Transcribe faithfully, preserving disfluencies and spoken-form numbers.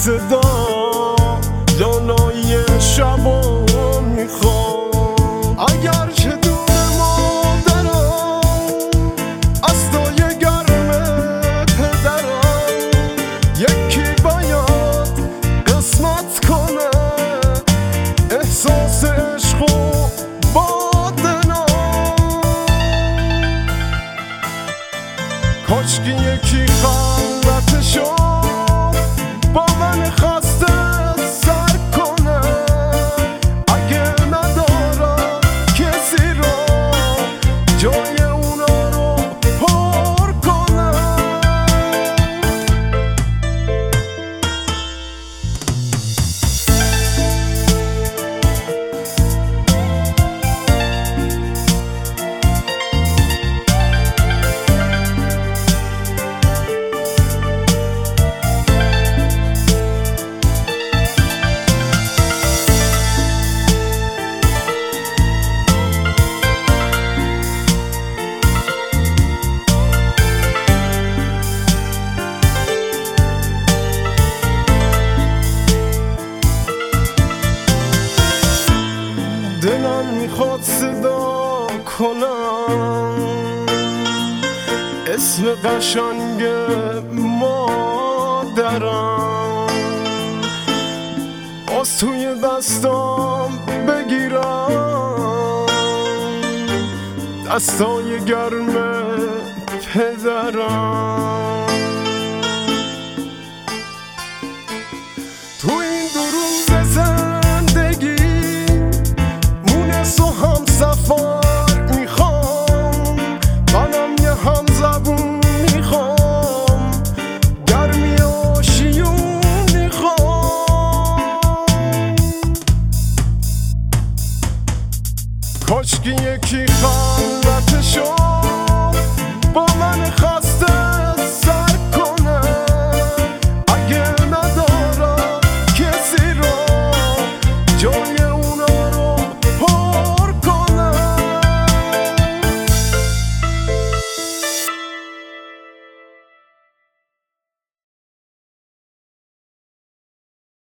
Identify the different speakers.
Speaker 1: صدا دانایی شبا میخوام. اگر که دور مادرم از دای گرم پدرم یکی باید قسمت کنه احساس عشق و بادنا. کاشکی یکی خلط شد با من خسته سر کنه. اگه ندارم کسی رو جای اونا رو پر کنه. دلم میخواد صدا کنم اسم قشنگ مادرم، باز توی دستام بگیرم دستای گرم پدرم. توی